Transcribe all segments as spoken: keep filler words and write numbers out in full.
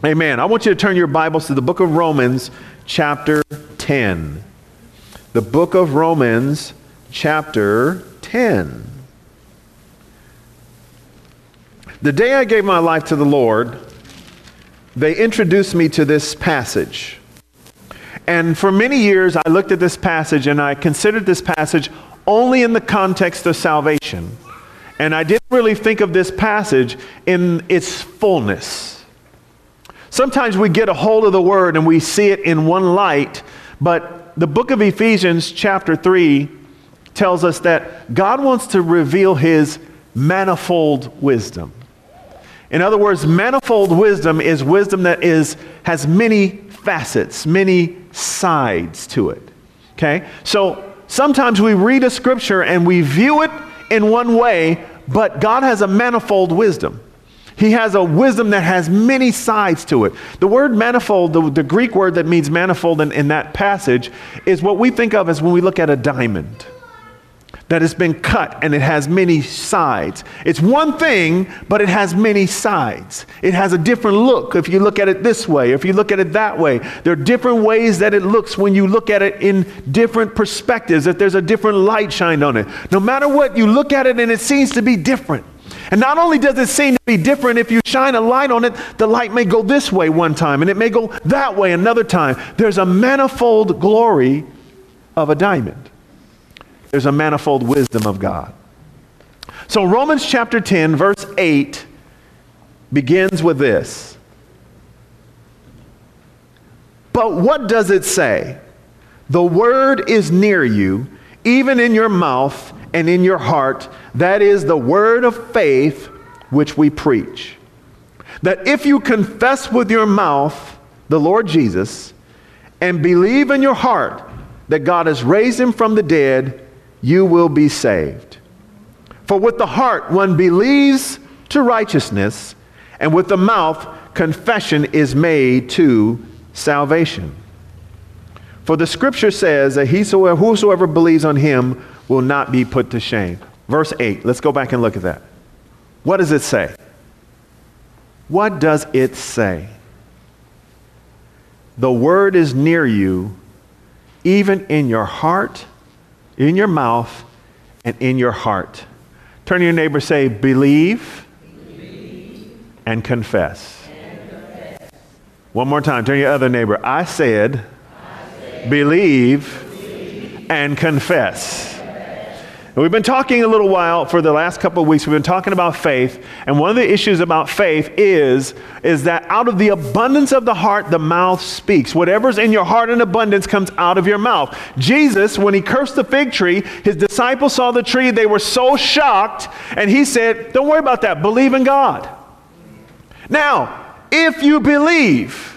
Amen. I want you to turn your Bibles to the book of Romans, chapter ten. The book of Romans, chapter ten. The day I gave my life to the Lord, they introduced me to this passage. And for many years, I looked at this passage and I considered this passage only in the context of salvation. And I didn't really think of this passage in its fullness. Sometimes we get a hold of the word and we see it in one light, but the book of Ephesians chapter three tells us that God wants to reveal his manifold wisdom. In other words, manifold wisdom is wisdom that is has many facets, many sides to it. Okay? So sometimes we read a scripture and we view it in one way, but God has a manifold wisdom. He has a wisdom that has many sides to it. The word manifold, the, the Greek word that means manifold in, in that passage, is what we think of as when we look at a diamond that has been cut and it has many sides. It's one thing, but it has many sides. It has a different look if you look at it this way, if you look at it that way. There are different ways that it looks when you look at it in different perspectives, if there's a different light shined on it. No matter what, you look at it and it seems to be different. And not only does it seem to be different, if you shine a light on it, the light may go this way one time and it may go that way another time. There's a manifold glory of a diamond. There's a manifold wisdom of God. So Romans chapter ten, verse eight begins with this. But what does it say? The word is near you, even in your mouth and in your heart. That is the word of faith which we preach. That if you confess with your mouth the Lord Jesus and believe in your heart that God has raised him from the dead, you will be saved. For with the heart one believes to righteousness, and with the mouth confession is made to salvation. For the scripture says that whosoever, whosoever believes on him will not be put to shame. Verse eight, let's go back and look at that. What does it say? What does it say? The word is near you, even in your heart, in your mouth, and in your heart. Turn to your neighbor, say, believe, believe and, confess. and confess. One more time, turn to your other neighbor. I said, I said believe, believe and confess. And we've been talking a little while for the last couple of weeks. We've been talking about faith. And one of the issues about faith is, is that out of the abundance of the heart, the mouth speaks. Whatever's in your heart in abundance comes out of your mouth. Jesus, when he cursed the fig tree, his disciples saw the tree. They were so shocked. And he said, don't worry about that. Believe in God. Now, if you believe,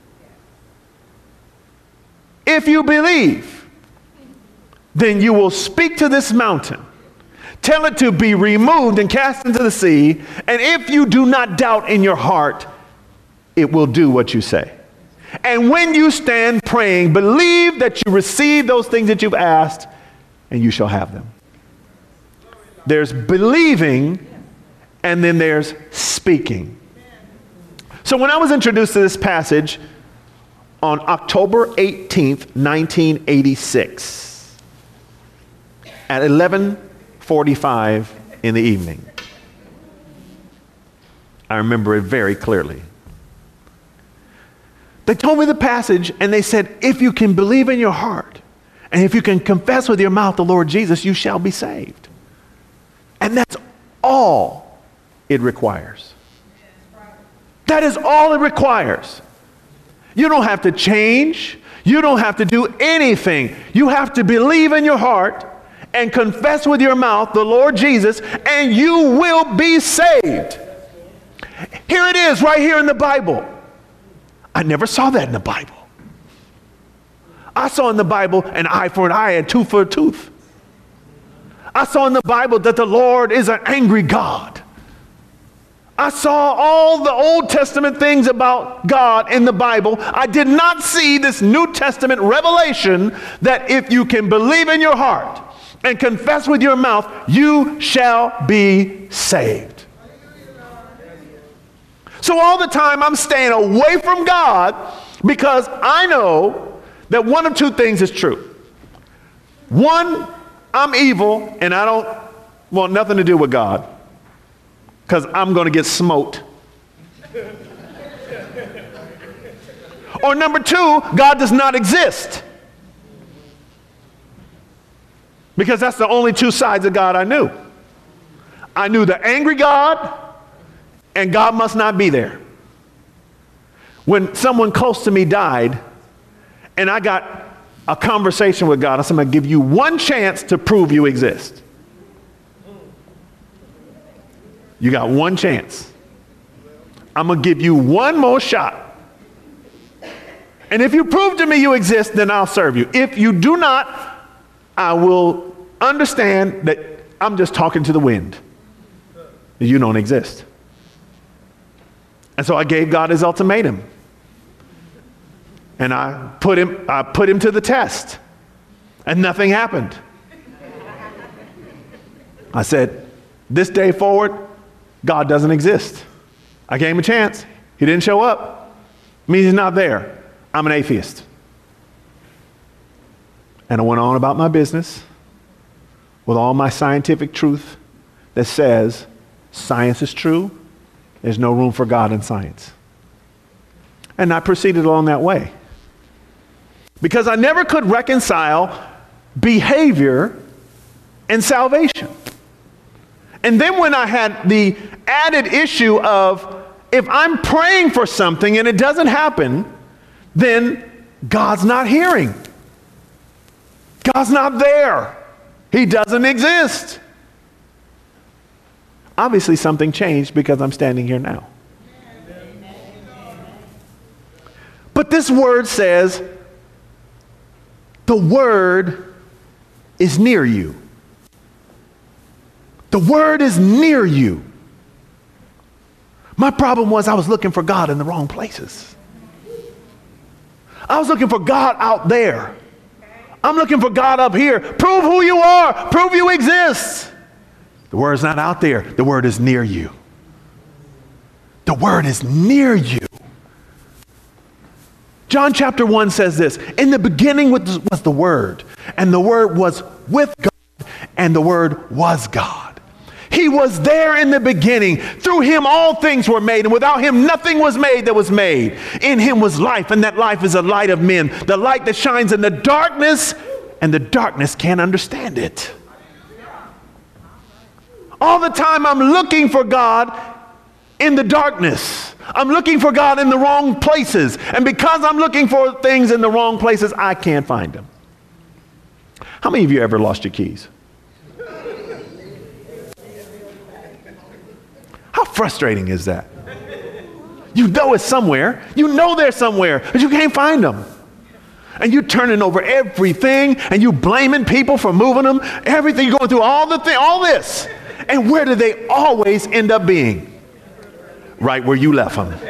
if you believe, then you will speak to this mountain, tell it to be removed and cast into the sea, and if you do not doubt in your heart, it will do what you say. And when you stand praying, believe that you receive those things that you've asked, and you shall have them. There's believing, and then there's speaking. So when I was introduced to this passage on October eighteenth, nineteen eighty-six, at eleven forty-five in the evening. I remember it very clearly. They told me the passage and they said, if you can believe in your heart and if you can confess with your mouth the Lord Jesus, you shall be saved. And that's all it requires. That is all it requires. You don't have to change. You don't have to do anything. You have to believe in your heart and confess with your mouth the Lord Jesus, and you will be saved. Here it is right here in the Bible. I never saw that in the Bible. I saw in the Bible an eye for an eye and tooth for a tooth. I saw in the Bible that the Lord is an angry God. I saw all the Old Testament things about God in the Bible. I did not see this New Testament revelation that if you can believe in your heart and confess with your mouth, you shall be saved. So all the time I'm staying away from God because I know that one of two things is true. One, I'm evil and I don't want nothing to do with God because I'm going to get smote. Or number two, God does not exist. Because that's the only two sides of God I knew. I knew the angry God, and God must not be there. When someone close to me died, and I got a conversation with God, I said, I'm going to give you one chance to prove you exist. You got one chance. I'm going to give you one more shot. And if you prove to me you exist, then I'll serve you. If you do not, I will understand that I'm just talking to the wind. You don't exist. And so I gave God his ultimatum. And I put him, I put him to the test. And nothing happened. I said, this day forward, God doesn't exist. I gave him a chance. He didn't show up. It means he's not there. I'm an atheist. And I went on about my business with all my scientific truth that says science is true. There's no room for God in science. And I proceeded along that way. Because I never could reconcile behavior and salvation. And then when I had the added issue of if I'm praying for something and it doesn't happen, then God's not hearing. God's not there. He doesn't exist. Obviously something changed because I'm standing here now. But this word says, the word is near you. The word is near you. My problem was I was looking for God in the wrong places. I was looking for God out there. I'm looking for God up here. Prove who you are. Prove you exist. The word's not out there. The word is near you. The word is near you. John chapter one says this, in the beginning was the word, and the word was with God, and the word was God. He was there in the beginning. Through him all things were made, and without him nothing was made that was made. In him was life, and that life is the light of men, the light that shines in the darkness, and the darkness can't understand it. All the time I'm looking for God in the darkness. I'm looking for God in the wrong places. And because I'm looking for things in the wrong places, I can't find them. How many of you ever lost your keys? How frustrating is that? You know it's somewhere. You know they're somewhere, but you can't find them. And you're turning over everything, and you blaming people for moving them. Everything, you're going through all the thing, all this. And where do they always end up being? Right where you left them.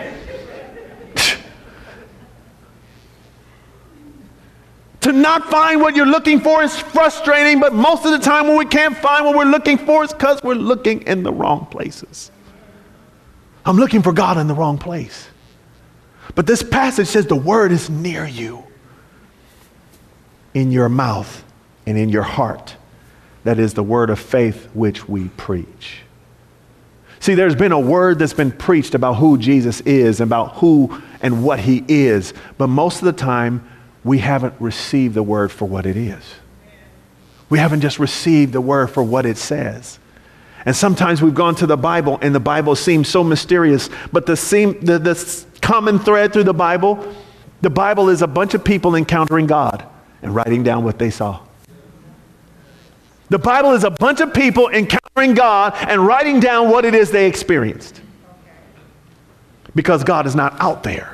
To not find what you're looking for is frustrating, but most of the time when we can't find what we're looking for, it's because we're looking in the wrong places. I'm looking for God in the wrong place. But this passage says the word is near you, in your mouth and in your heart. That is the word of faith which we preach. See, there's been a word that's been preached about who Jesus is, about who and what he is. But most of the time, we haven't received the word for what it is. We haven't just received the word for what it says. And sometimes we've gone to the Bible, and the Bible seems so mysterious. But the, seem, the, the common thread through the Bible, the Bible is a bunch of people encountering God and writing down what they saw. The Bible is a bunch of people encountering God and writing down what it is they experienced. Because God is not out there.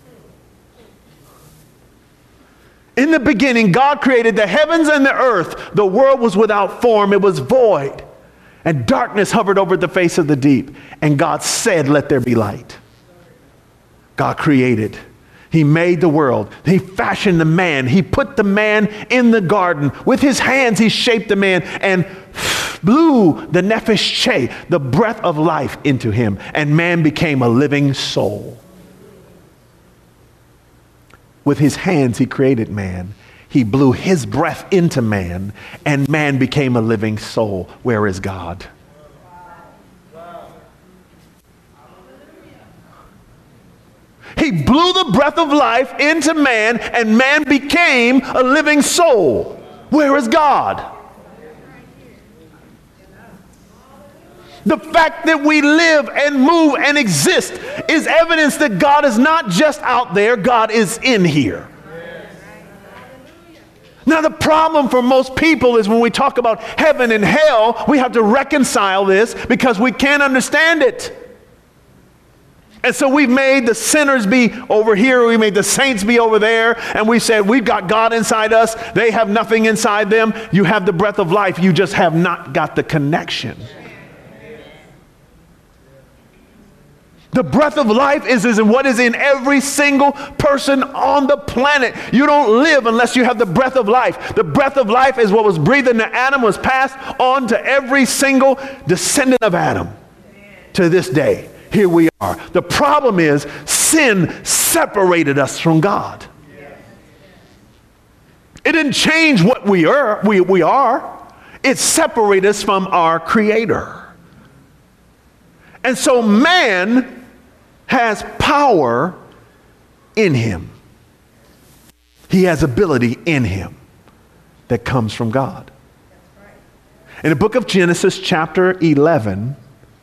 In the beginning, God created the heavens and the earth. The world was without form. It was void. And darkness hovered over the face of the deep. And God said, let there be light. God created. He made the world. He fashioned the man. He put the man in the garden. With his hands, he shaped the man. And blew the nefesh che, the breath of life, into him, and man became a living soul. With his hands he created man. He blew his breath into man, and man became a living soul. Where is God? He blew the breath of life into man, and man became a living soul. Where is God? The fact that we live and move and exist is evidence that God is not just out there, God is in here. Now, the problem for most people is when we talk about heaven and hell, we have to reconcile this because we can't understand it. And so we've made the sinners be over here, we made the saints be over there, and we said we've got God inside us, they have nothing inside them. You have the breath of life, you just have not got the connection. The breath of life is, is in what is in every single person on the planet. You don't live unless you have the breath of life. The breath of life is what was breathed into Adam, was passed on to every single descendant of Adam to this day. Here we are. The problem is sin separated us from God. It didn't change what we are. We, we are. It separated us from our Creator. And so man has power in him. He has ability in him that comes from God. In the book of Genesis, chapter eleven,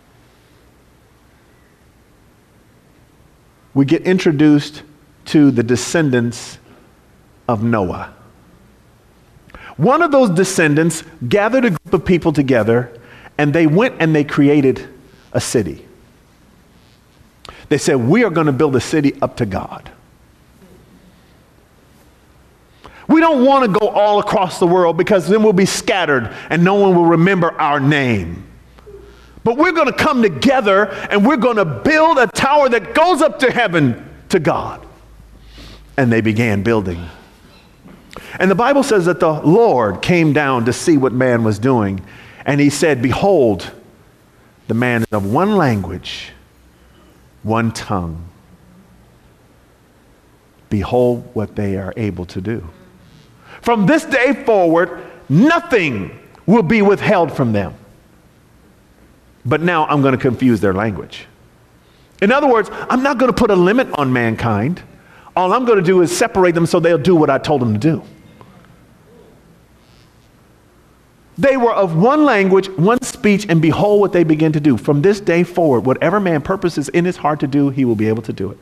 we get introduced to the descendants of Noah. One of those descendants gathered a group of people together, and they went and they created a city. They said, we are going to build a city up to God. We don't want to go all across the world because then we'll be scattered and no one will remember our name. But we're going to come together and we're going to build a tower that goes up to heaven to God. And they began building. And the Bible says that the Lord came down to see what man was doing. And he said, behold, the man is of one language, one tongue. Behold what they are able to do. From this day forward, nothing will be withheld from them. But now I'm going to confuse their language. In other words, I'm not going to put a limit on mankind. All I'm going to do is separate them so they'll do what I told them to do. They were of one language, one speech, and behold what they begin to do. From this day forward, whatever man purposes in his heart to do, he will be able to do it.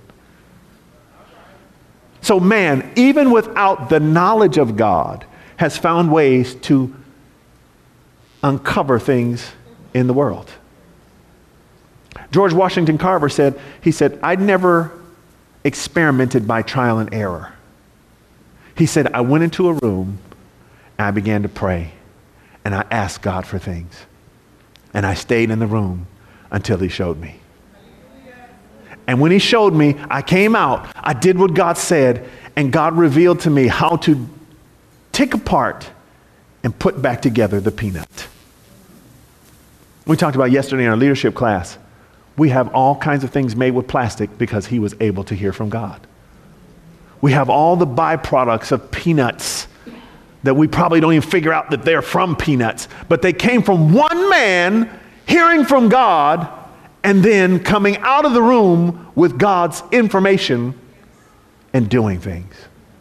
So man, even without the knowledge of God, has found ways to uncover things in the world. George Washington Carver said, he said, I never experimented by trial and error. He said, I went into a room and I began to pray. And I asked God for things. And I stayed in the room until he showed me. And when he showed me, I came out. I did what God said. And God revealed to me how to take apart and put back together the peanut. We talked about yesterday in our leadership class. We have all kinds of things made with plastic because he was able to hear from God. We have all the byproducts of peanuts that we probably don't even figure out that they're from peanuts, but they came from one man hearing from God and then coming out of the room with God's information and doing things.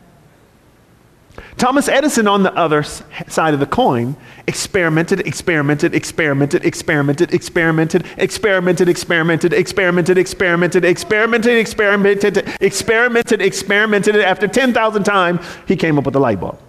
Thomas Edison, on the other side of the coin, experimented, experimented, experimented, experimented, experimented, experimented, experimented, experimented, experimented, experimented, experimented, experimented, experimented. After ten thousand times, he came up with the light bulb.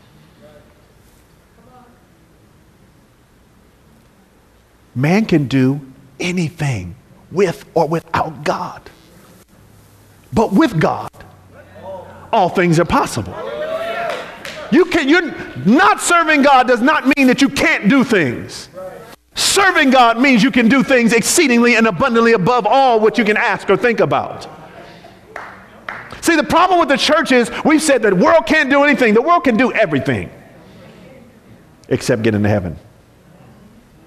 Man can do anything with or without God. But with God, all things are possible. You can, you're not serving God does not mean that you can't do things. Serving God means you can do things exceedingly and abundantly above all what you can ask or think about. See, the problem with the church is we've said that the world can't do anything. The world can do everything except get into heaven.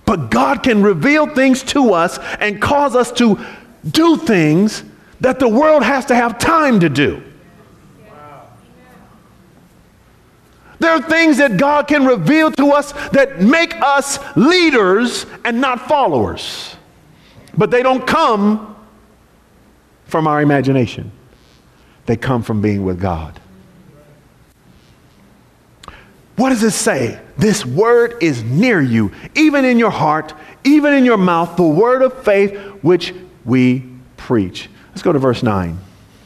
But God can reveal things to us and cause us to do things that the world has to have time to do. There are things that God can reveal to us that make us leaders and not followers. But they don't come from our imagination. They come from being with God. What does it say? This word is near you, even in your heart, even in your mouth, the word of faith which we preach. Let's go to verse nine.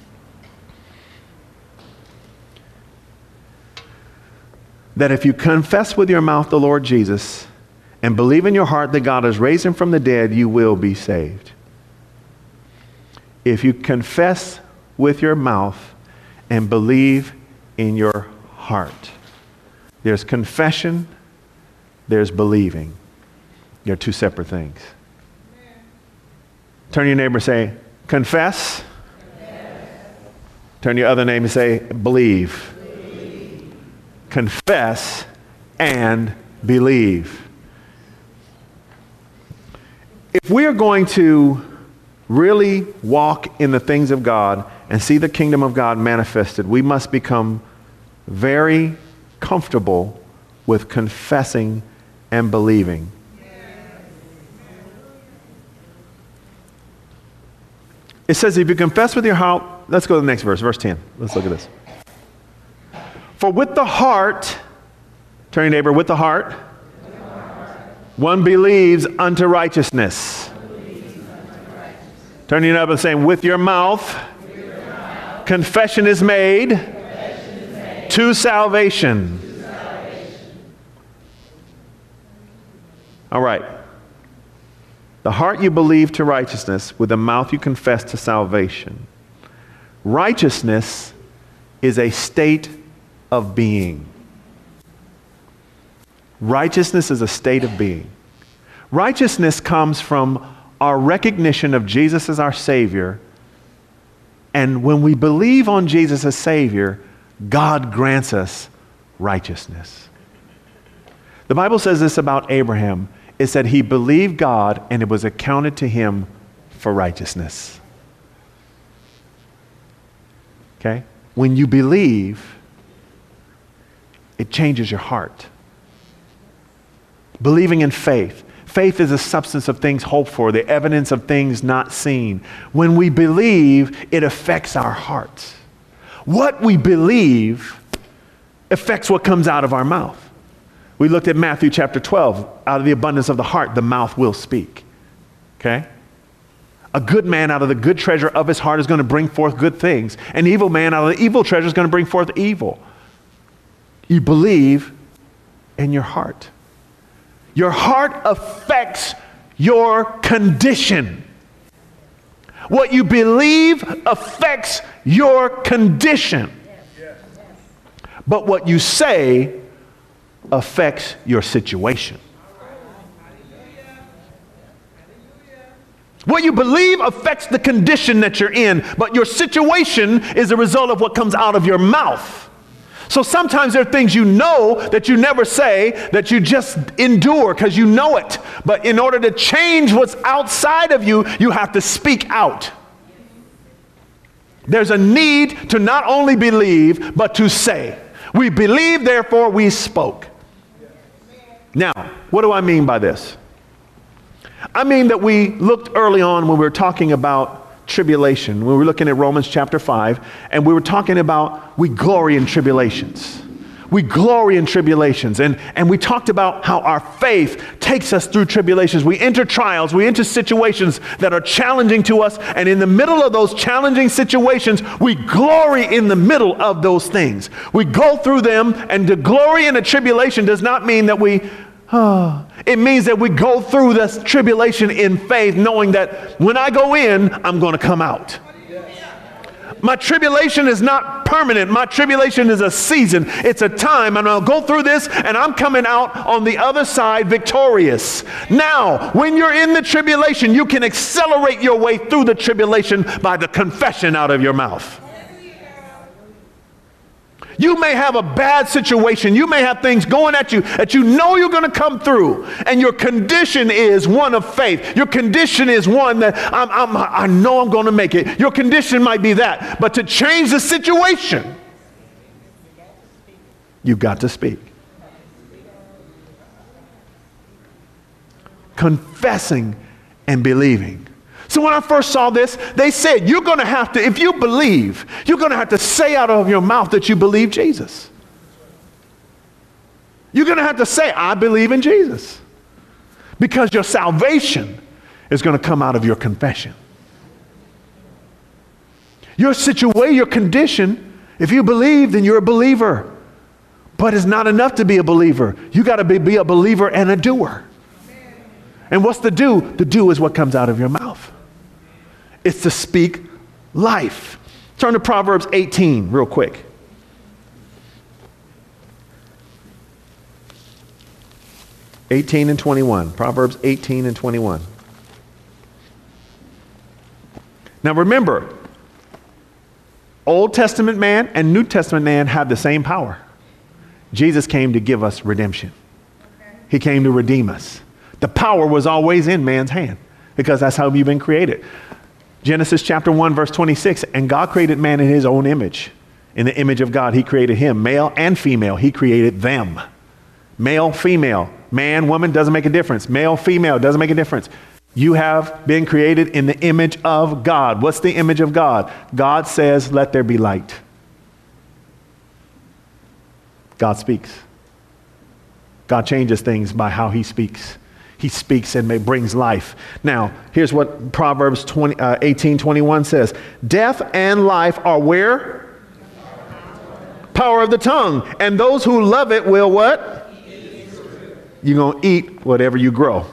That if you confess with your mouth the Lord Jesus and believe in your heart that God has raised him from the dead, you will be saved. If you confess with your mouth and believe in your heart. There's confession, there's believing. They're two separate things. Turn to your neighbor and say, confess. Confess. Turn to your other neighbor and say, believe. Believe. Confess and believe. If we are going to really walk in the things of God and see the kingdom of God manifested, we must become very comfortable with confessing and believing. It says if you confess with your heart, let's go to the next verse, verse ten. Let's look at this. For with the heart, turn your neighbor, with the heart, with the heart. One believes unto righteousness. Believes unto righteousness. Turn your neighbor and say, with your mouth, with your mouth. Confession is made, confession is made. To salvation. To salvation. All right. The heart you believe to righteousness, with the mouth you confess to salvation. Righteousness is a state of being. Righteousness is a state of being. Righteousness comes from our recognition of Jesus as our Savior. And when we believe on Jesus as Savior, God grants us righteousness. The Bible says this about Abraham. It said he believed God and it was accounted to him for righteousness. Okay? When you believe, it changes your heart. Believing in faith. Faith is the substance of things hoped for, the evidence of things not seen. When we believe, it affects our hearts. What we believe affects what comes out of our mouth. We looked at Matthew chapter twelve. Out of the abundance of the heart, the mouth will speak. Okay? A good man out of the good treasure of his heart is going to bring forth good things. An evil man out of the evil treasure is going to bring forth evil. You believe in your heart. Your heart affects your condition. What you believe affects your condition. But what you say affects your situation. What you believe affects the condition that you're in, but your situation is a result of what comes out of your mouth. So sometimes there are things you know that you never say, that you just endure because you know it. But in order to change what's outside of you, you have to speak out. There's a need to not only believe, but to say. We believe, therefore we spoke. Now, what do I mean by this? I mean that we looked early on when we were talking about tribulation, when we were looking at Romans chapter five, and we were talking about we glory in tribulations. We glory in tribulations. And, and we talked about how our faith takes us through tribulations. We enter trials, we enter situations that are challenging to us, and in the middle of those challenging situations, we glory in the middle of those things. We go through them, and to glory in a tribulation does not mean that we, oh, it means that we go through this tribulation in faith, knowing that when I go in, I'm going to come out. My tribulation is not permanent. My tribulation is a season. It's a time, and I'll go through this, and I'm coming out on the other side victorious. Now, when you're in the tribulation, you can accelerate your way through the tribulation by the confession out of your mouth. You may have a bad situation. You may have things going at you that you know you're going to come through. And your condition is one of faith. Your condition is one that I'm, I'm, I know I'm going to make it. Your condition might be that. But to change the situation, you've got to speak. Confessing and believing. So when I first saw this, they said, you're going to have to, if you believe, you're going to have to say out of your mouth that you believe Jesus. You're going to have to say, I believe in Jesus. Because your salvation is going to come out of your confession. Your situation, your condition, if you believe, then you're a believer. But it's not enough to be a believer. You got to be, be a believer and a doer. And what's the do? The do is what comes out of your mouth. It's to speak life. Turn to Proverbs eighteen real quick. eighteen and twenty-one. Proverbs eighteen and twenty-one. Now remember, Old Testament man and New Testament man have the same power. Jesus came to give us redemption. He came to redeem us. The power was always in man's hand because that's how you've been created. Genesis chapter one, verse twenty-six, and God created man in his own image. In the image of God, he created him. Male and female, he created them. Male, female, man, woman, doesn't make a difference. Male, female, doesn't make a difference. You have been created in the image of God. What's the image of God? God says, let there be light. God speaks. God changes things by how he speaks. He speaks and brings life. Now, here's what Proverbs twenty, uh, eighteen twenty-one says. Death and life are where? Power of the tongue. And those who love it will what? You're going to eat whatever you grow.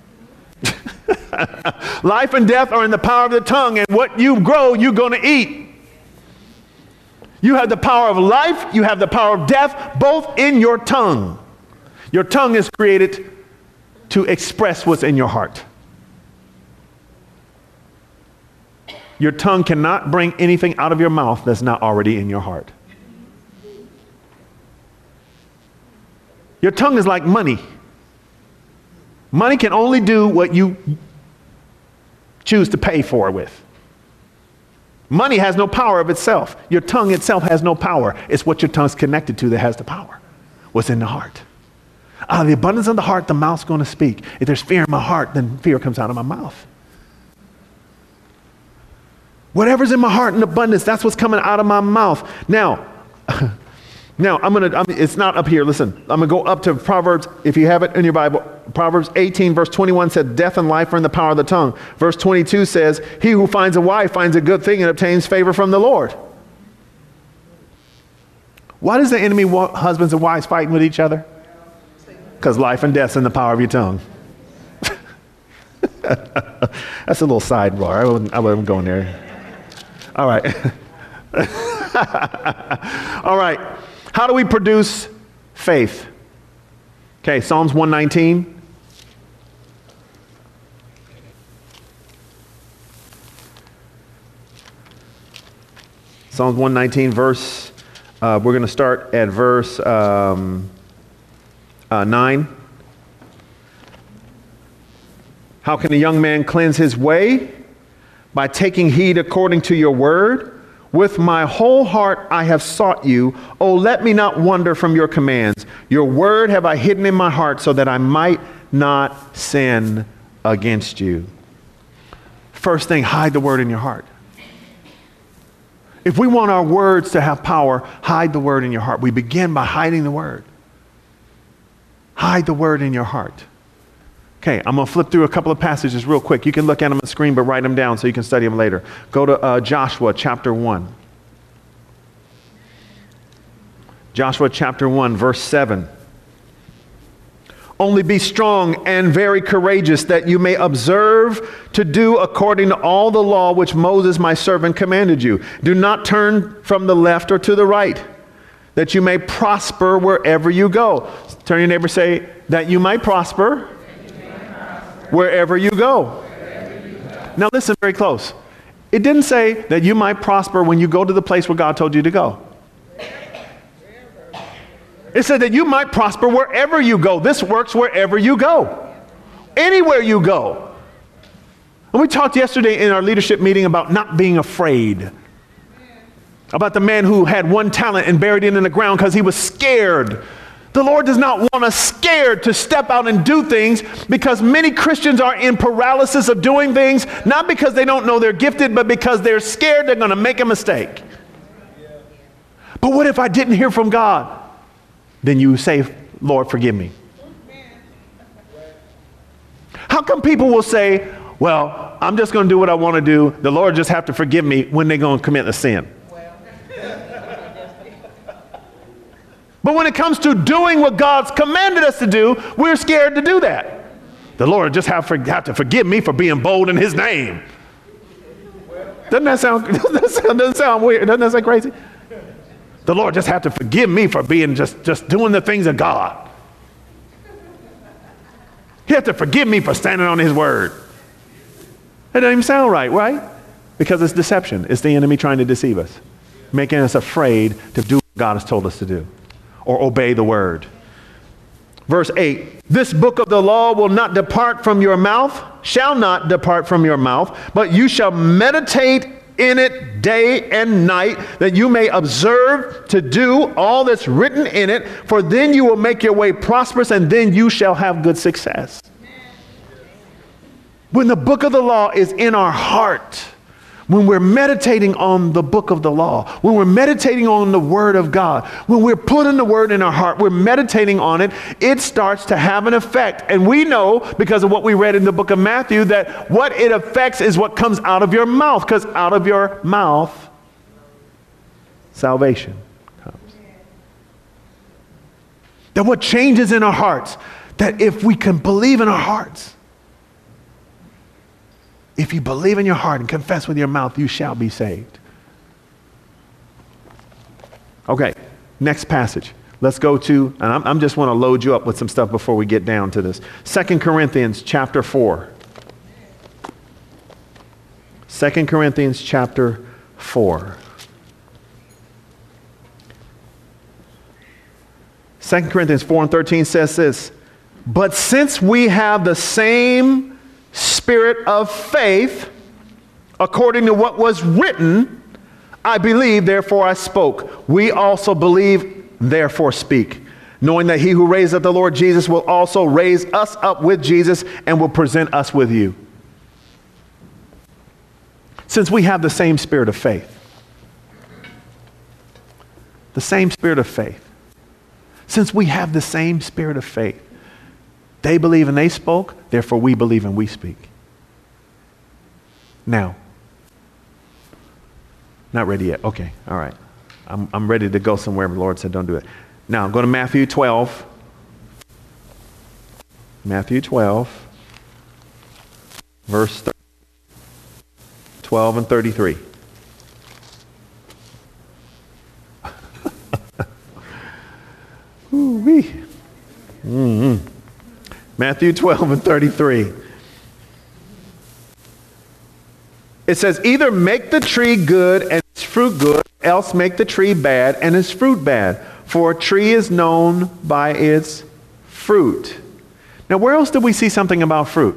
Life and death are in the power of the tongue. And what you grow, you're going to eat. You have the power of life. You have the power of death, both in your tongue. Your tongue is created to express what's in your heart. Your tongue cannot bring anything out of your mouth that's not already in your heart. Your tongue is like money. Money can only do what you choose to pay for it with. Money has no power of itself. Your tongue itself has no power. It's what your tongue's connected to that has the power. What's in the heart. Out of the abundance of the heart, the mouth's going to speak. If there's fear in my heart, then fear comes out of my mouth. Whatever's in my heart in abundance, that's what's coming out of my mouth. Now, now I'm going to, it's not up here. Listen, I'm going to go up to Proverbs, if you have it in your Bible. Proverbs eighteen, verse twenty-one said, death and life are in the power of the tongue. Verse twenty-two says, he who finds a wife finds a good thing and obtains favor from the Lord. Why does the enemy want husbands and wives fighting with each other? Because life and death's in the power of your tongue. That's a little sidebar. I wasn't, I wasn't going there. All right. All right. How do we produce faith? Okay, Psalms one nineteen. Psalms one nineteen, verse, uh, we're going to start at verse um, uh, nine. How can a young man cleanse his way? By taking heed according to your word. With my whole heart I have sought you. Oh, let me not wander from your commands. Your word have I hidden in my heart so that I might not sin against you. First thing, hide the word in your heart. If we want our words to have power, hide the word in your heart. We begin by hiding the word. Hide the word in your heart. Okay, I'm going to flip through a couple of passages real quick. You can look at them on the screen, but write them down so you can study them later. Go to uh, Joshua chapter one. Joshua chapter one, verse seven. Only be strong and very courageous, that you may observe to do according to all the law which Moses my servant commanded you. Do not turn from the left or to the right, that you may prosper wherever you go. Turn your neighbor, say, that you might prosper wherever you go. Wherever you go. Now listen very close. It didn't say that you might prosper when you go to the place where God told you to go. It said that you might prosper wherever you go. This works wherever you go. Anywhere you go. And we talked yesterday in our leadership meeting about not being afraid. About the man who had one talent and buried it in the ground because he was scared. The Lord does not want us scared to step out and do things, because many Christians are in paralysis of doing things, not because they don't know they're gifted, but because they're scared they're going to make a mistake. But what if I didn't hear from God? Then you say, Lord, forgive me. How come people will say, well, I'm just going to do what I want to do. The Lord just have to forgive me, when they're going to commit a sin? But when it comes to doing what God's commanded us to do, we're scared to do that. The Lord just have, for, have to forgive me for being bold in his name. Doesn't that sound, doesn't that sound, doesn't sound weird? Doesn't that sound crazy? The Lord just have to forgive me for being just, just doing the things of God. He have to forgive me for standing on his word. That doesn't even sound right, right? Because it's deception. It's the enemy trying to deceive us, making us afraid to do what God has told us to do, or obey the word. Verse eight, this book of the law will not depart from your mouth, shall not depart from your mouth, but you shall meditate in it day and night, that you may observe to do all that's written in it, for then you will make your way prosperous, and then you shall have good success. When the book of the law is in our heart, when we're meditating on the book of the law, when we're meditating on the word of God, when we're putting the word in our heart, we're meditating on it, it starts to have an effect. And we know, because of what we read in the book of Matthew, that what it affects is what comes out of your mouth, because out of your mouth, salvation comes. That what changes in our hearts, that if we can believe in our hearts, if you believe in your heart and confess with your mouth, you shall be saved. Okay, next passage. Let's go to, and I'm, I'm just want to load you up with some stuff before we get down to this. Second Corinthians chapter four. Second Corinthians chapter four. Second Corinthians four and thirteen says this, but since we have the same spirit of faith, according to what was written, I believe, therefore I spoke. We also believe, therefore speak, knowing that he who raised up the Lord Jesus will also raise us up with Jesus and will present us with you. Since we have the same spirit of faith, the same spirit of faith, since we have the same spirit of faith, they believe and they spoke, therefore we believe and we speak. Now, not ready yet. Okay, all right. I'm, I'm ready to go somewhere, but the Lord said don't do it. Now, go to Matthew twelve. Matthew twelve, verse twelve and thirty-three. Ooh-wee. Mm-hmm. Matthew twelve and thirty-three. It says, either make the tree good and its fruit good, else make the tree bad and its fruit bad. For a tree is known by its fruit. Now, where else did we see something about fruit?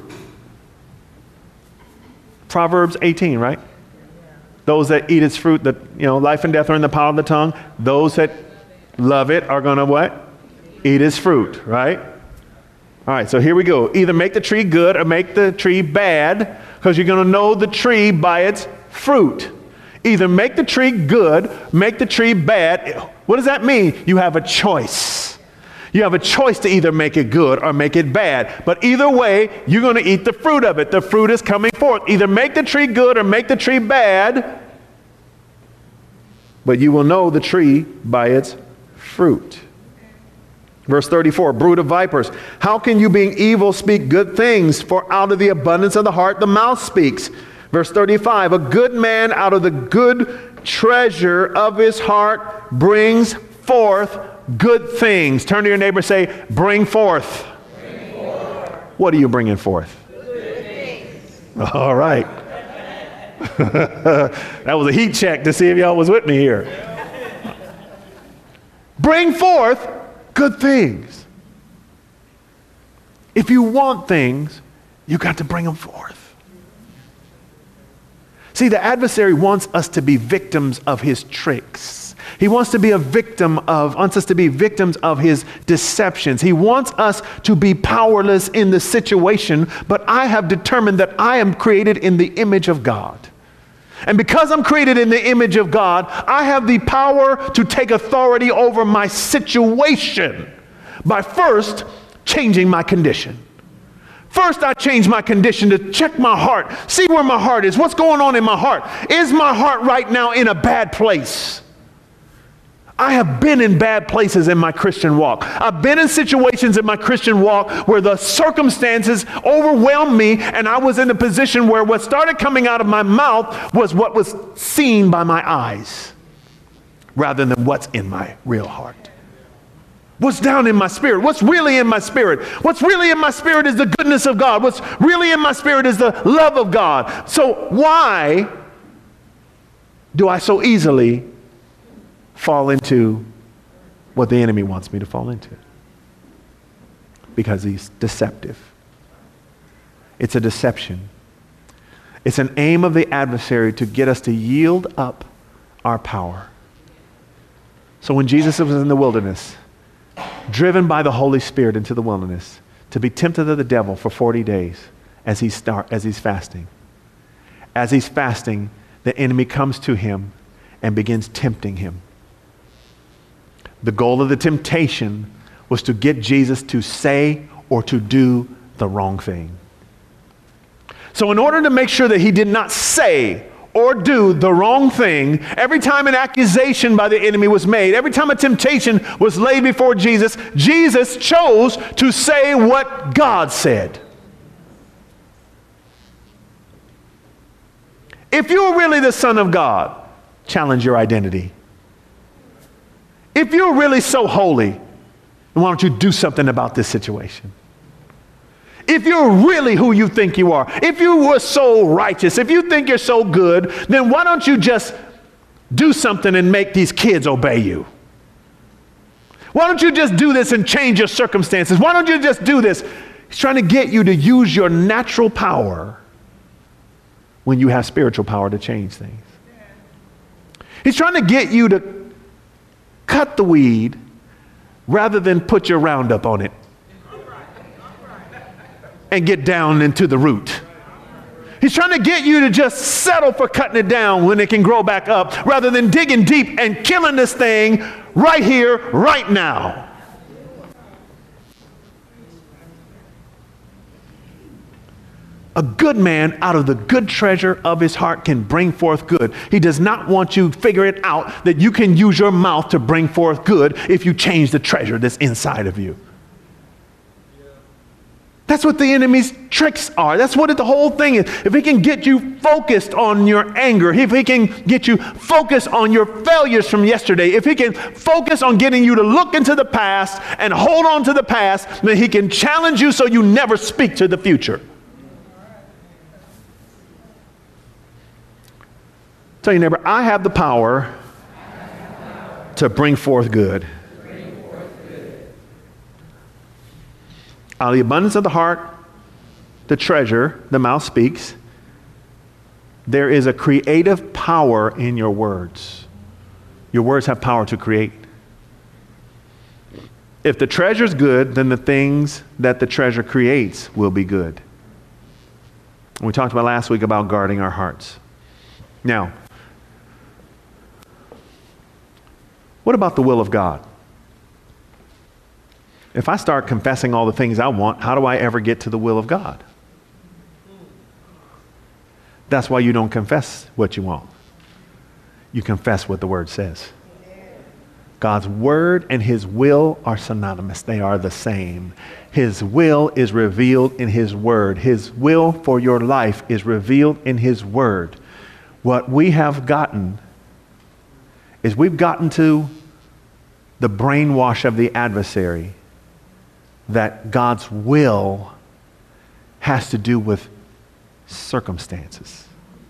Proverbs eighteen, right? Those that eat its fruit, that, you know, life and death are in the power of the tongue. Those that love it are going to what? Eat its fruit, right? All right, so here we go. Either make the tree good or make the tree bad, because you're going to know the tree by its fruit. Either make the tree good, make the tree bad. What does that mean? You have a choice. You have a choice to either make it good or make it bad. But either way, you're going to eat the fruit of it. The fruit is coming forth. Either make the tree good or make the tree bad, but you will know the tree by its fruit. Verse thirty-four, brood of vipers, how can you being evil speak good things? For out of the abundance of the heart the mouth speaks. Verse thirty-five, a good man out of the good treasure of his heart brings forth good things. Turn to your neighbor and say, bring forth. Bring forth. What are you bringing forth? Good things. All right. That was a heat check to see if y'all was with me here. Bring forth good things. If you want things, you got to bring them forth. See, the adversary wants us to be victims of his tricks. He wants to be a victim of, wants us to be victims of his deceptions. He wants us to be powerless in the situation, but I have determined that I am created in the image of God. And because I'm created in the image of God, I have the power to take authority over my situation by first changing my condition. First, I change my condition to check my heart, see where my heart is. What's going on in my heart? Is my heart right now in a bad place? I have been in bad places in my Christian walk. I've been in situations in my Christian walk where the circumstances overwhelmed me, and I was in a position where what started coming out of my mouth was what was seen by my eyes rather than what's in my real heart. What's down in my spirit? What's really in my spirit? What's really in my spirit is the goodness of God. What's really in my spirit is the love of God. So why do I so easily fall into what the enemy wants me to fall into? Because he's deceptive. It's a deception. It's an aim of the adversary to get us to yield up our power. So when Jesus was in the wilderness, driven by the Holy Spirit into the wilderness to be tempted of the devil for forty days as he start, as he's fasting. As he's fasting, the enemy comes to him and begins tempting him. The goal of the temptation was to get Jesus to say or to do the wrong thing. So in order to make sure that he did not say or do the wrong thing, every time an accusation by the enemy was made, every time a temptation was laid before Jesus, Jesus chose to say what God said. If you're really the Son of God, challenge your identity. If you're really so holy, then why don't you do something about this situation? If you're really who you think you are, if you were so righteous, if you think you're so good, then why don't you just do something and make these kids obey you? Why don't you just do this and change your circumstances? Why don't you just do this? He's trying to get you to use your natural power when you have spiritual power to change things. He's trying to get you to cut the weed rather than put your Roundup on it and get down into the root. He's trying to get you to just settle for cutting it down when it can grow back up rather than digging deep and killing this thing right here, right now. A good man out of the good treasure of his heart can bring forth good. He does not want you to figure it out that you can use your mouth to bring forth good if you change the treasure that's inside of you. That's what the enemy's tricks are. That's what it, the whole thing is. If he can get you focused on your anger, if he can get you focused on your failures from yesterday, if he can focus on getting you to look into the past and hold on to the past, then he can challenge you so you never speak to the future. Tell your neighbor, I have the power to bring forth good. Out of the abundance of the heart, the treasure, the mouth speaks. There is a creative power in your words. Your words have power to create. If the treasure's good, then the things that the treasure creates will be good. We talked about last week about guarding our hearts. Now, what about the will of God? If I start confessing all the things I want, how do I ever get to the will of God? That's why you don't confess what you want. You confess what the Word says. God's Word and His will are synonymous. They are the same. His will is revealed in His Word. His will for your life is revealed in His Word. What we have gotten is we've gotten to the brainwash of the adversary that God's will has to do with circumstances.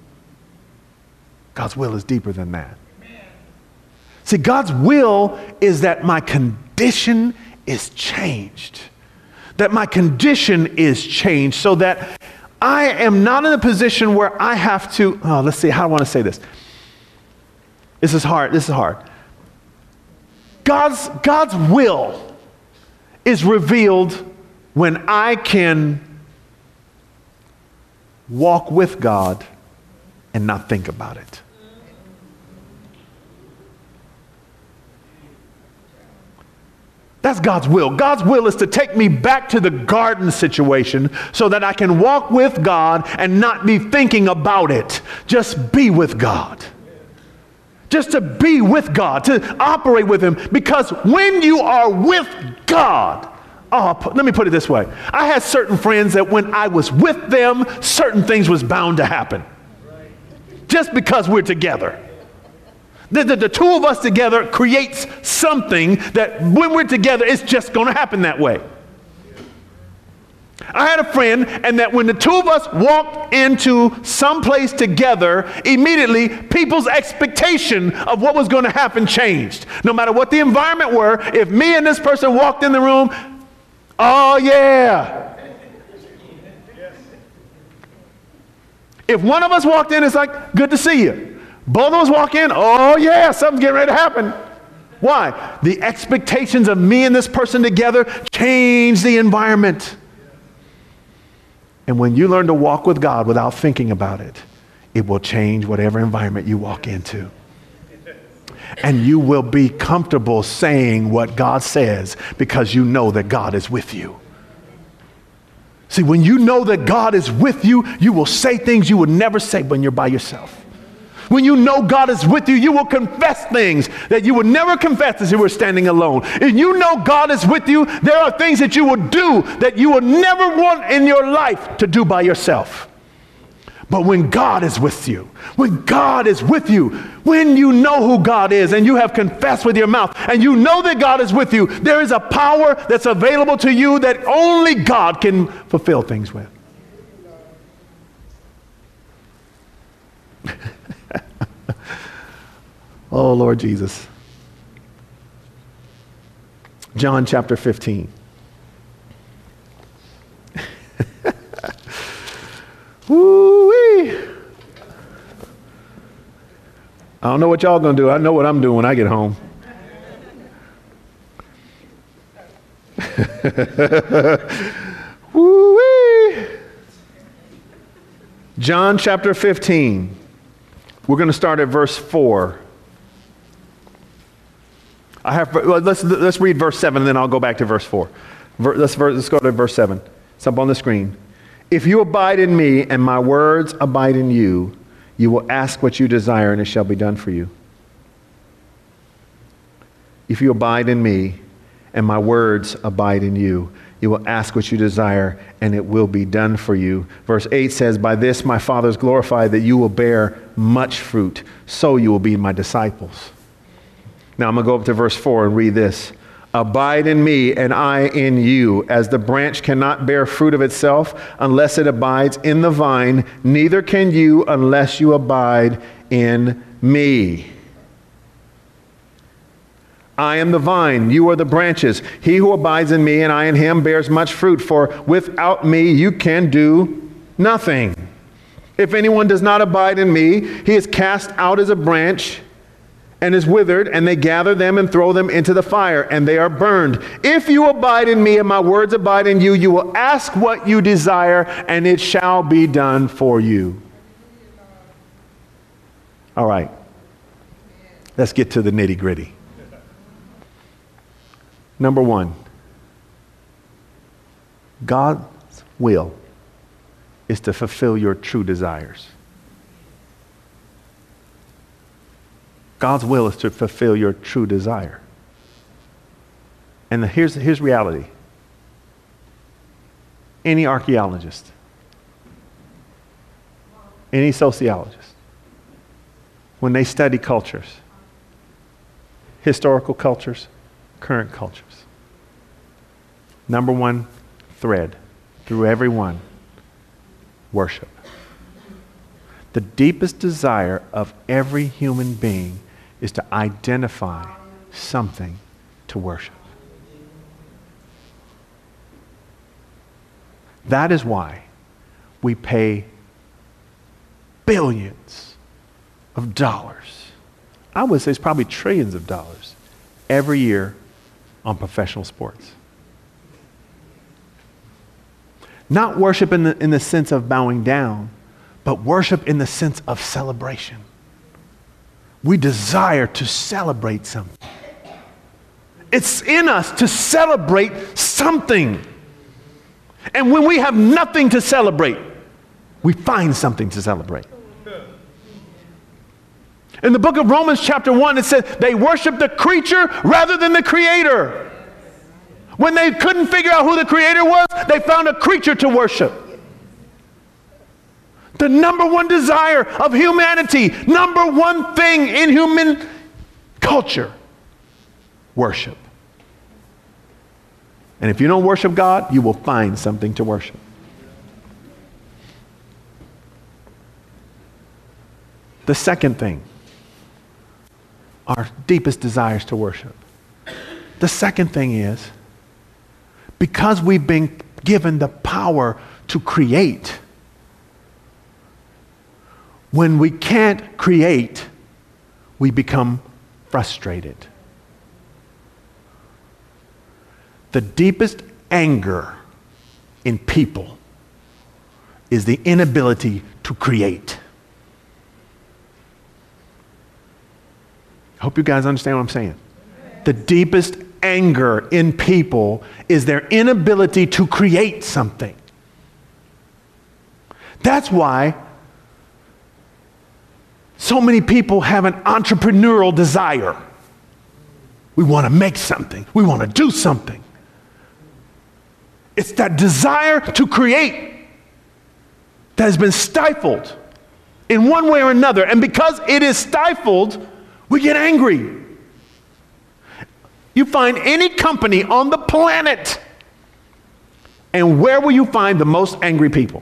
God's will is deeper than that. See, God's will is that my condition is changed, that my condition is changed, so that I am not in a position where I have to, oh, let's see, how do I want to say this? This is hard, this is hard. God's, God's will is revealed when I can walk with God and not think about it. That's God's will. God's will is to take me back to the garden situation so that I can walk with God and not be thinking about it. Just be with God. Just to be with God, to operate with Him. Because when you are with God, oh, let me put it this way. I had certain friends that when I was with them, certain things was bound to happen. Just because we're together. The, the, the two of us together creates something that when we're together, it's just going to happen that way. I had a friend, and that when the two of us walked into some place together, immediately people's expectation of what was going to happen changed. No matter what the environment were, if me and this person walked in the room, oh yeah. If one of us walked in, it's like, good to see you. Both of us walk in, oh yeah, something's getting ready to happen. Why? The expectations of me and this person together change the environment. And when you learn to walk with God without thinking about it, it will change whatever environment you walk into. And you will be comfortable saying what God says because you know that God is with you. See, when you know that God is with you, you will say things you would never say when you're by yourself. When you know God is with you, you will confess things that you would never confess if you were standing alone. If you know God is with you, there are things that you will do that you would never want in your life to do by yourself. But when God is with you, when God is with you, when you know who God is and you have confessed with your mouth and you know that God is with you, there is a power that's available to you that only God can fulfill things with. Oh, Lord Jesus. John chapter fifteen. Woo-wee. I don't know what y'all gonna do. I know what I'm doing when I get home. Woo-wee. John chapter fifteen. We're going to start at verse four. I have. Let's let's read verse seven, and then I'll go back to verse four. Let's let's go to verse seven. It's up on the screen. If you abide in me, and my words abide in you, you will ask what you desire, and it shall be done for you. If you abide in me, and my words abide in you, you will ask what you desire, and it will be done for you. Verse eight says, by this my Father is glorified, that you will bear much fruit, so you will be my disciples. Now I'm going to go up to verse four and read this. Abide in me, and I in you. As the branch cannot bear fruit of itself unless it abides in the vine, neither can you unless you abide in me. I am the vine, you are the branches. He who abides in me and I in him bears much fruit, for without me you can do nothing. If anyone does not abide in me, he is cast out as a branch and is withered, and they gather them and throw them into the fire, and they are burned. If you abide in me and my words abide in you, you will ask what you desire, and it shall be done for you. All right. Let's get to the nitty-gritty. Number one, God's will is to fulfill your true desires. God's will is to fulfill your true desire. And the, here's, here's reality. Any archaeologist, any sociologist, when they study cultures, historical cultures, current cultures, number one thread through every one, worship. The deepest desire of every human being is to identify something to worship. That is why we pay billions of dollars. I would say it's probably trillions of dollars every year on professional sports. Not worship in the, in the sense of bowing down, but worship in the sense of celebration. We desire to celebrate something. It's in us to celebrate something. And when we have nothing to celebrate, we find something to celebrate. In the book of Romans chapter one, it says they worship the creature rather than the creator. When they couldn't figure out who the creator was, they found a creature to worship. The number one desire of humanity, number one thing in human culture, worship. And if you don't worship God, you will find something to worship. The second thing, our deepest desires to worship. The second thing is, because we've been given the power to create, when we can't create, we become frustrated. The deepest anger in people is the inability to create. I hope you guys understand what I'm saying. The deepest anger in people is their inability to create something. That's why so many people have an entrepreneurial desire. We want to make something. We want to do something. It's that desire to create that has been stifled in one way or another. And because it is stifled, we get angry. You find any company on the planet, and where will you find the most angry people?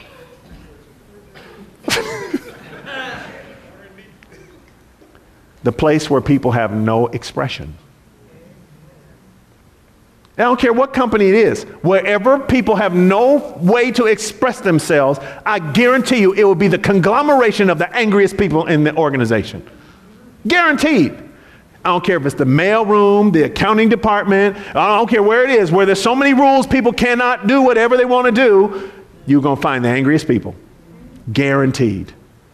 The place where people have no expression. I don't care what company it is. Wherever people have no way to express themselves, I guarantee you it will be the conglomeration of the angriest people in the organization. Guaranteed. I don't care if it's the mail room, the accounting department, I don't care where it is, where there's so many rules people cannot do whatever they want to do, you're going to find the angriest people. Guaranteed.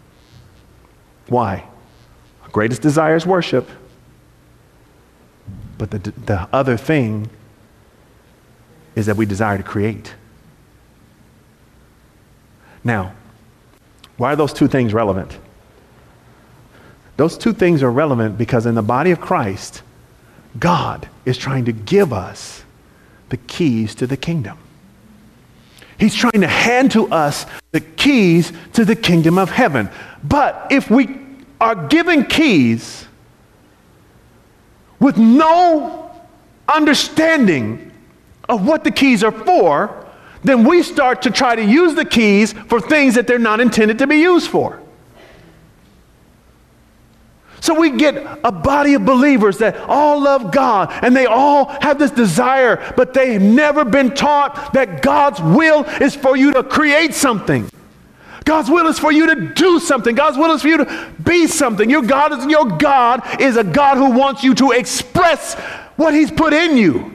Why? Our greatest desire is worship. But the, the other thing is that we desire to create. Now, why are those two things relevant? Those two things are relevant because in the body of Christ, God is trying to give us the keys to the kingdom. He's trying to hand to us the keys to the kingdom of heaven. But if we are given keys with no understanding of what the keys are for, then we start to try to use the keys for things that they're not intended to be used for. So we get a body of believers that all love God and they all have this desire, but they've never been taught that God's will is for you to create something. God's will is for you to do something. God's will is for you to be something. Your God is, your God is a God who wants you to express what He's put in you.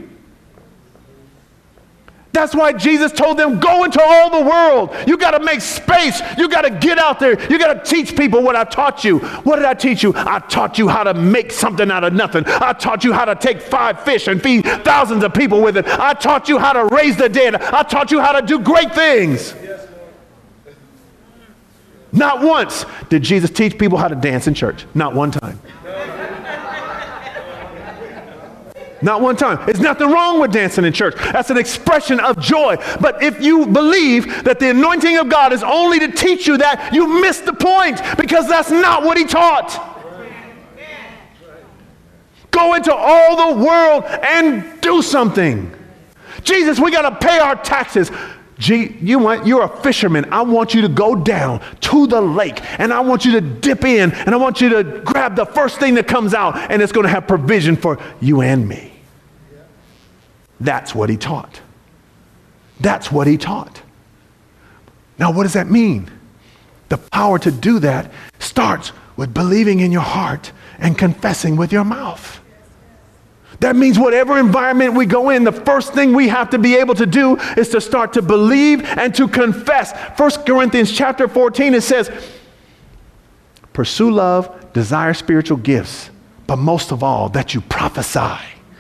That's why Jesus told them, go into all the world. You got to make space. You got to get out there. You got to teach people what I taught you. What did I teach you? I taught you how to make something out of nothing. I taught you how to take five fish and feed thousands of people with it. I taught you how to raise the dead. I taught you how to do great things. Not once did Jesus teach people how to dance in church. Not one time. Not one time. There's nothing wrong with dancing in church. That's an expression of joy. But if you believe that the anointing of God is only to teach you that, you miss the point, because that's not what He taught. Go into all the world and do something. Jesus, we got to pay our taxes. Gee, you want, you're a fisherman. I want you to go down to the lake and I want you to dip in and I want you to grab the first thing that comes out, and it's going to have provision for you and me. That's what He taught. That's what He taught. Now, what does that mean? The power to do that starts with believing in your heart and confessing with your mouth. That means whatever environment we go in, the first thing we have to be able to do is to start to believe and to confess. First Corinthians chapter fourteen, it says, pursue love, desire spiritual gifts, but most of all, that you prophesy.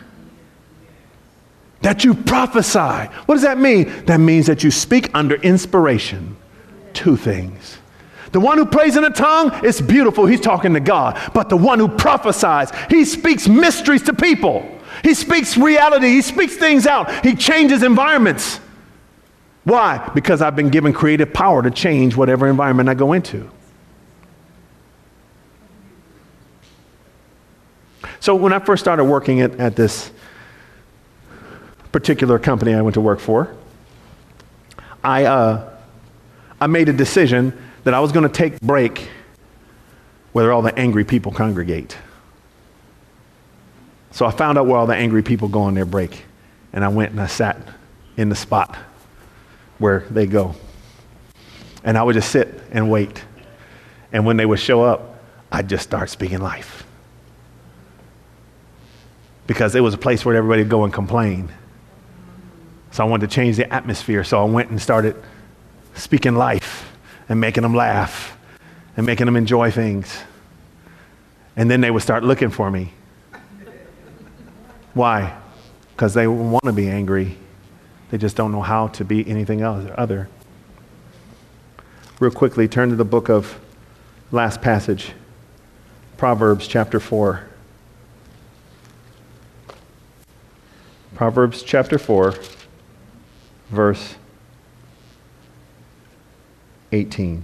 That you prophesy. What does that mean? That means that you speak under inspiration. Two things. The one who prays in a tongue, it's beautiful. He's talking to God. But the one who prophesies, he speaks mysteries to people. He speaks reality. He speaks things out. He changes environments. Why? Because I've been given creative power to change whatever environment I go into. So when I first started working at, at this particular company I went to work for, I, uh, I made a decision that I was going to take break where all the angry people congregate. So I found out where all the angry people go on their break. And I went and I sat in the spot where they go. And I would just sit and wait. And when they would show up, I'd just start speaking life. Because it was a place where everybody would go and complain. So I wanted to change the atmosphere. So I went and started speaking life and making them laugh and making them enjoy things. And then they would start looking for me. Why? Because they want to be angry. They just don't know how to be anything else other. Real quickly, turn to the book of, last passage, Proverbs chapter four. Proverbs chapter four, verse eighteen.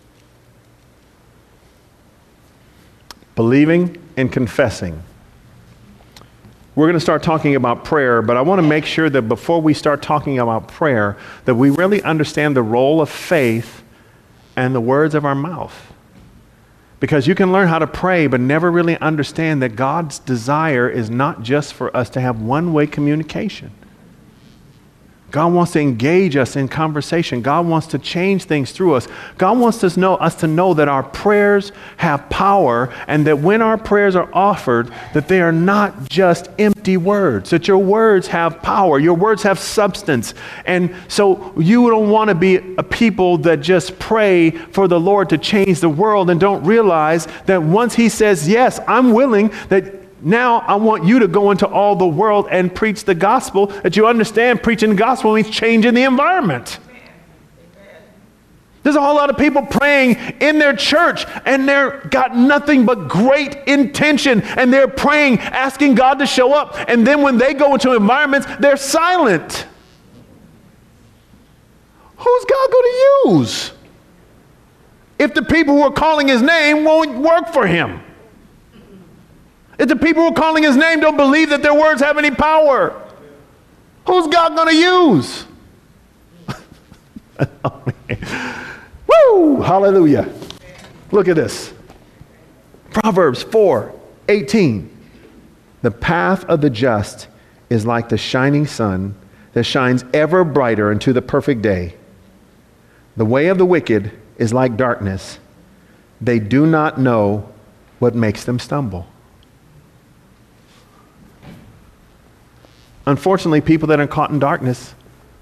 Believing and confessing. We're going to start talking about prayer, but I want to make sure that before we start talking about prayer, that we really understand the role of faith and the words of our mouth. Because you can learn how to pray, but never really understand that God's desire is not just for us to have one-way communication. God wants to engage us in conversation. God wants to change things through us. God wants us to know, us to know that our prayers have power, and that when our prayers are offered, that they are not just empty words, that your words have power, your words have substance. And so you don't want to be a people that just pray for the Lord to change the world and don't realize that once He says, yes, I'm willing, that now I want you to go into all the world and preach the gospel, that you understand preaching the gospel means changing the environment. There's a whole lot of people praying in their church and they're got nothing but great intention, and they're praying, asking God to show up, and then when they go into environments, they're silent. Who's God going to use if the people who are calling His name won't work for Him? If the people who are calling His name don't believe that their words have any power, who's God going to use? Woo! Hallelujah. Look at this. Proverbs four eighteen. The path of the just is like the shining sun that shines ever brighter into the perfect day. The way of the wicked is like darkness. They do not know what makes them stumble. Unfortunately, people that are caught in darkness,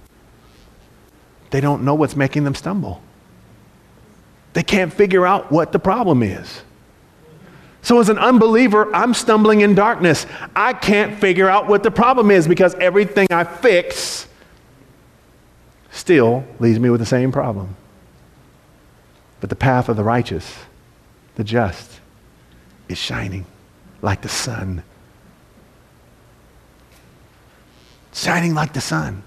they don't know what's making them stumble. They can't figure out what the problem is. So as an unbeliever, I'm stumbling in darkness. I can't figure out what the problem is because everything I fix still leaves me with the same problem. But the path of the righteous, the just, is shining like the sun. Shining like the sun.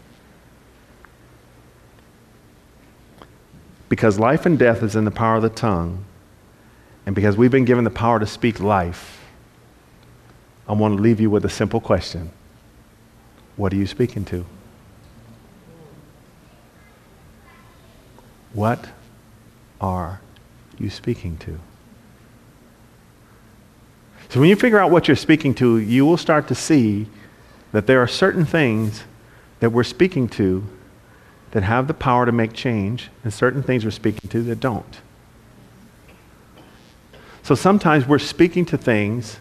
Because life and death is in the power of the tongue, and because we've been given the power to speak life, I want to leave you with a simple question. What are you speaking to? What are you speaking to? So when you figure out what you're speaking to, you will start to see that there are certain things that we're speaking to that have the power to make change, and certain things we're speaking to that don't. So sometimes we're speaking to things,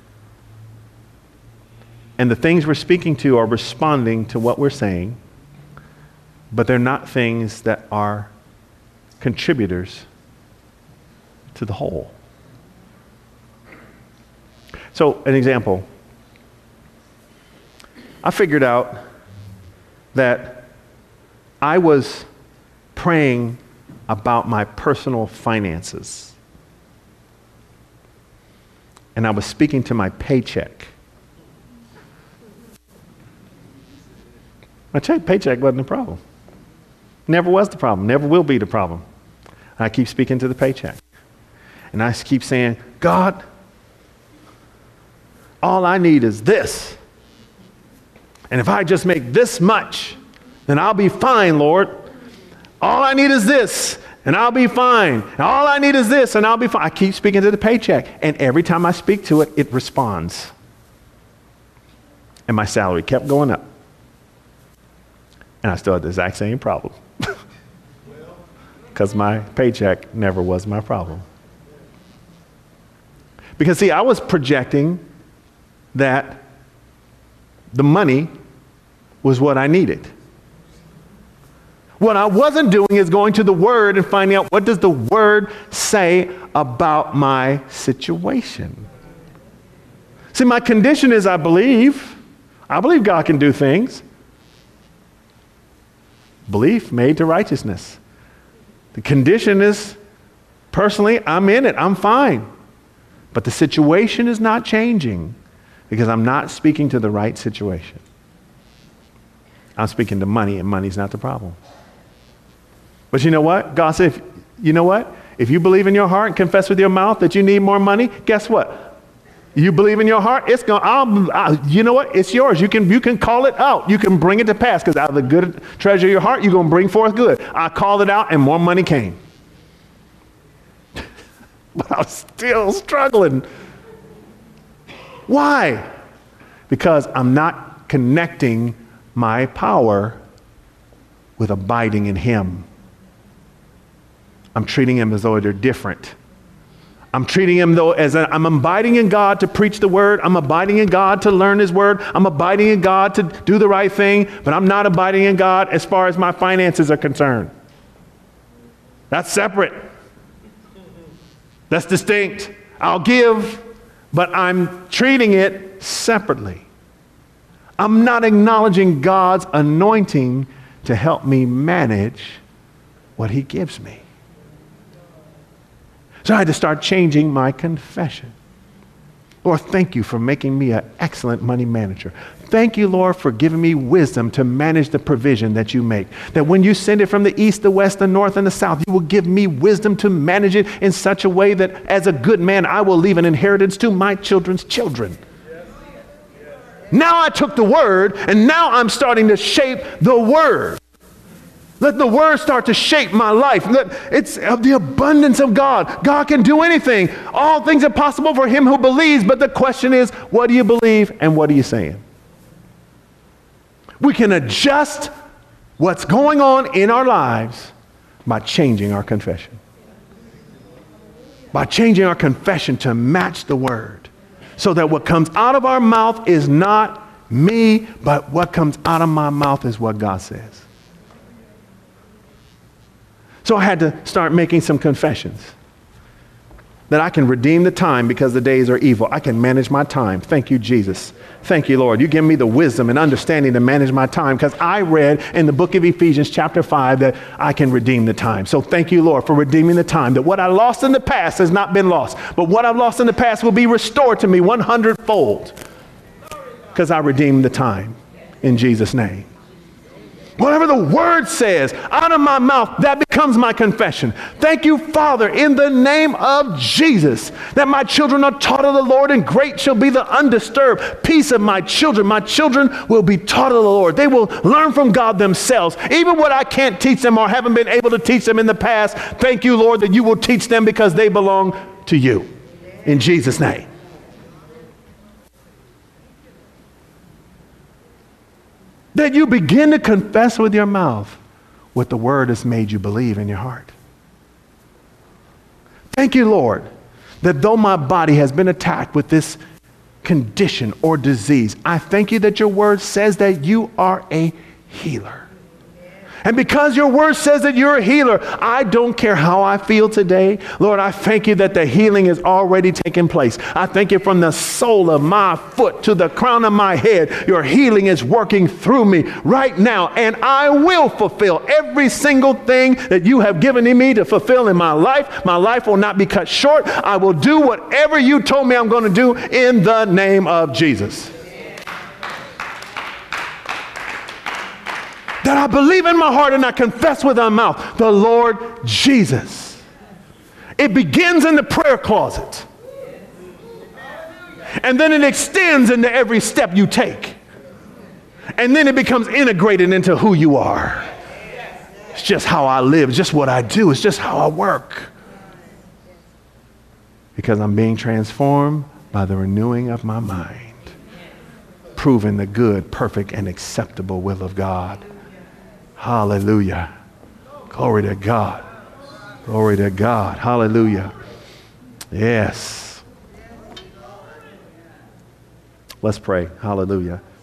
and the things we're speaking to are responding to what we're saying, but they're not things that are contributors to the whole. So, an example. I figured out that I was praying about my personal finances. And I was speaking to my paycheck. My check, paycheck wasn't the problem. Never was the problem. Never will be the problem. I keep speaking to the paycheck. And I keep saying, God, all I need is this. And if I just make this much, then I'll be fine, Lord. All I need is this, and I'll be fine. And all I need is this, and I'll be fine. I keep speaking to the paycheck. And every time I speak to it, it responds. And my salary kept going up. And I still had the exact same problem. Because my paycheck never was my problem. Because, see, I was projecting that the money was what I needed. What I wasn't doing is going to the Word and finding out, what does the Word say about my situation? See, my condition is I believe. I believe God can do things. Belief made to righteousness. The condition is, personally, I'm in it. I'm fine. But the situation is not changing because I'm not speaking to the right situation. I'm speaking to money, and money's not the problem. But you know what? God said, if, you know what? If you believe in your heart and confess with your mouth that you need more money, guess what? You believe in your heart, it's going. I'll, I'll, you know what? It's yours. You can you can call it out. You can bring it to pass, because out of the good treasure of your heart, you're going to bring forth good. I called it out, and more money came. But I'm still struggling. Why? Because I'm not connecting my power with abiding in Him. I'm treating Him as though they're different. I'm treating Him though as a, I'm abiding in God to preach the Word. I'm abiding in God to learn His Word. I'm abiding in God to do the right thing, but I'm not abiding in God as far as my finances are concerned. That's separate. That's distinct. I'll give, but I'm treating it separately. I'm not acknowledging God's anointing to help me manage what He gives me. So I had to start changing my confession. Lord, thank you for making me an excellent money manager. Thank you, Lord, for giving me wisdom to manage the provision that you make. That when you send it from the east, the west, the north, and the south, you will give me wisdom to manage it in such a way that as a good man, I will leave an inheritance to my children's children. Now I took the Word, and now I'm starting to shape the Word. Let the Word start to shape my life. Let, it's of the abundance of God. God can do anything. All things are possible for him who believes, but the question is, what do you believe and what are you saying? We can adjust what's going on in our lives by changing our confession. By changing our confession to match the Word. So that what comes out of our mouth is not me, but what comes out of my mouth is what God says. So I had to start making some confessions. That I can redeem the time because the days are evil. I can manage my time. Thank you, Jesus. Thank you, Lord. You give me the wisdom and understanding to manage my time, because I read in the book of Ephesians chapter five that I can redeem the time. So thank you, Lord, for redeeming the time. That what I lost in the past has not been lost, but what I've lost in the past will be restored to me one hundred fold, because I redeemed the time in Jesus' name. Whatever the Word says out of my mouth, that becomes my confession. Thank you, Father, in the name of Jesus, that my children are taught of the Lord, and great shall be the undisturbed peace of my children. My children will be taught of the Lord. They will learn from God themselves. Even what I can't teach them or haven't been able to teach them in the past, thank you, Lord, that you will teach them because they belong to you. In Jesus' name. That you begin to confess with your mouth what the word has made you believe in your heart. Thank you, Lord, that though my body has been attacked with this condition or disease, I thank you that your word says that you are a healer. And because your word says that you're a healer, I don't care how I feel today. Lord, I thank you that the healing is already taking place. I thank you from the sole of my foot to the crown of my head. Your healing is working through me right now. And I will fulfill every single thing that you have given me to fulfill in my life. My life will not be cut short. I will do whatever you told me I'm going to do in the name of Jesus. That I believe in my heart and I confess with my mouth the Lord Jesus. It begins in the prayer closet. And then it extends into every step you take. And then it becomes integrated into who you are. It's just how I live. It's just what I do. It's just how I work. Because I'm being transformed by the renewing of my mind. Proving the good, perfect, and acceptable will of God. Hallelujah. Glory to God. Glory to God. Hallelujah. Yes. Let's pray. Hallelujah.